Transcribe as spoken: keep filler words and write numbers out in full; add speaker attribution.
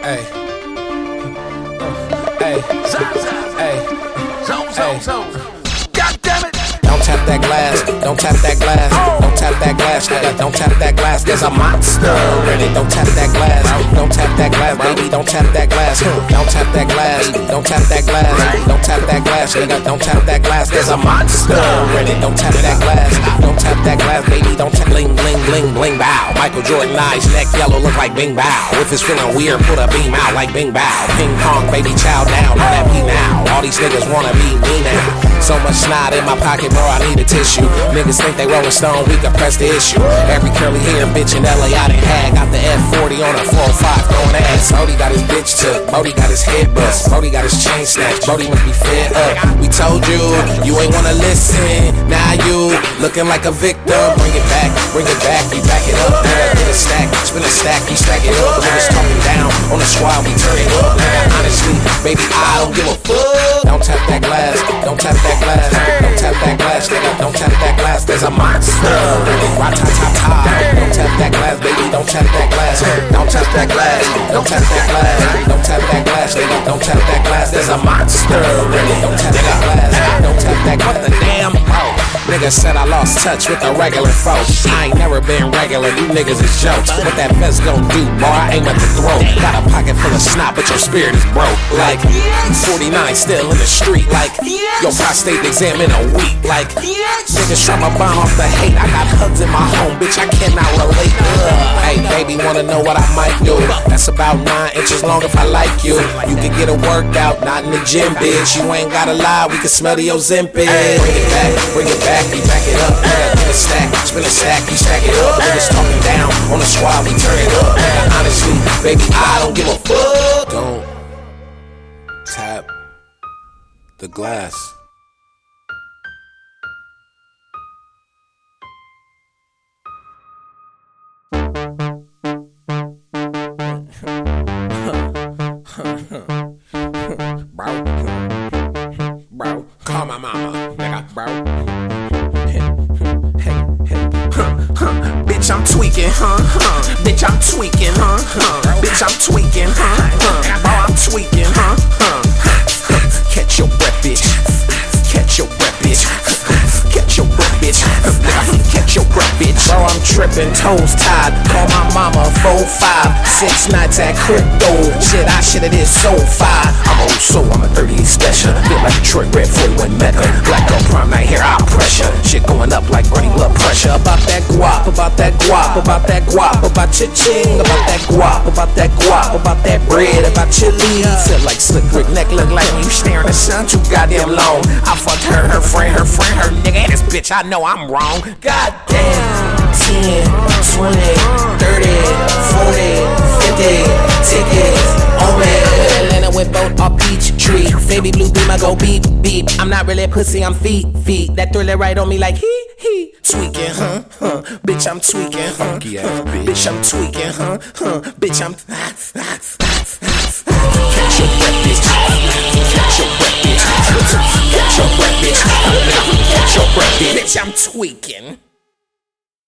Speaker 1: Hey. Hey. Hey.
Speaker 2: Zone, zone, zone. God damn it.
Speaker 1: Don't tap that glass, don't tap that glass, don't tap that glass, nigga, don't tap that glass, there's a monster in it. Don't tap that glass, don't tap that glass, baby, don't tap that glass, don't tap that glass, don't tap that glass, don't tap that glass, nigga, don't tap that glass, there's a monster in it. Don't tap that glass, don't tap that glass, baby, don't tap bling, bling, bling, bling, bow. Michael Jordan eyes, neck yellow, look like Bing Bow. If it's feeling weird, put a beam out like Bing Bow. Ping pong, baby, chow down, on that P now. All these niggas wanna be me now. So much snot in my pocket, bro, I need a tissue. Niggas think they Rolling Stone, we can press the issue. Every curly hair bitch in L A I done had. Got the F forty on a four oh five throwing ass. Brody got his bitch took, Brody got his head bust, Brody got his chain snatched, Brody must be fed up. We told you, you ain't wanna listen. Now you looking like a victim. Bring it back, bring it back, we back it up. Spin a stack, spin a stack, we stack it up. The niggas talking down on the squad, we turn it up. Honestly, baby, I don't give a fuck. Don't tap that glass, don't tap that glass, don't tap that glass, nigga, don't tap that glass. There's a monster. Ra-ta-ta-ta. Don't tap that glass, baby, don't tap that glass. Don't tap that glass, don't tap that glass, don't tap that glass, nigga, don't tap that glass. There's a monster. Don't tap that glass, don't tap that glass. What the damn? Oh, nigga said I lost touch with the regular folks. I ain't never been regular, you niggas is jokes. What that vest gon' do, boy? I aim at the throat. Got a pocket full of snot, but your spirit is broke. Like forty-nine still in the street. Like your prostate exam in a week. Like niggas try my bomb off the hate. I got hugs in my home, bitch, I cannot relate. Ugh. Hey, baby, wanna know what I might do? That's about nine inches long if I like you. You can get a workout, not in the gym, bitch. You ain't gotta lie, we can smell the Ozempic. Bring it back, bring it back, we back it up. Spin a stack, spin a stack, we stack it up. Niggas talking down on the squad, we turn it up. Honestly, baby, I don't give a fuck. Don't tap the glass. Bro, bro, call my mama, nigga, bro. Hey, hey, hey, huh, huh. Bitch, I'm tweaking, huh, huh. Bitch, I'm tweaking, huh, huh. Bitch, I'm tweaking, huh, huh. Bro, I'm tweaking, huh, huh. Catch your breath, bitch. Catch your breath, bitch. Catch your breath, bitch. Catch your breath, bitch. Bro, I'm tripping, toes tied. Call my mama, four, five, six nights at crypto. Shit, I shoulda did so fire. I'm old soul, I'm a thirty-eight special. Built like Detroit Red forty-one Mecca. Black girl prime night hair, eye pressure. Shit going up like running blood pressure. About that guap, about that guap, about that guap, about your ching, about that guap, about that guap, about that bread, about your leaves. Feel like slick brick neck, look like when you staring at the sun too goddamn long. I fucked her, her friend, her friend, her nigga, and this bitch. I know I'm wrong. Goddamn. ten, twenty, thirty, forty, fifty tickets on me. Atlanta with both off peach tree. Baby blue beam, I go beep, beep. I'm not really a pussy, I'm feet, feet. That thriller right on me like hee, hee. Tweaking, huh, huh. Bitch, I'm tweaking, huh, funky ass bitch. Bitch, I'm tweaking, huh, huh. Bitch, I'm catch your breath, bitch. Catch your breath, bitch. Catch your breath, bitch. Catch your breath, bitch. Bitch, I'm tweaking.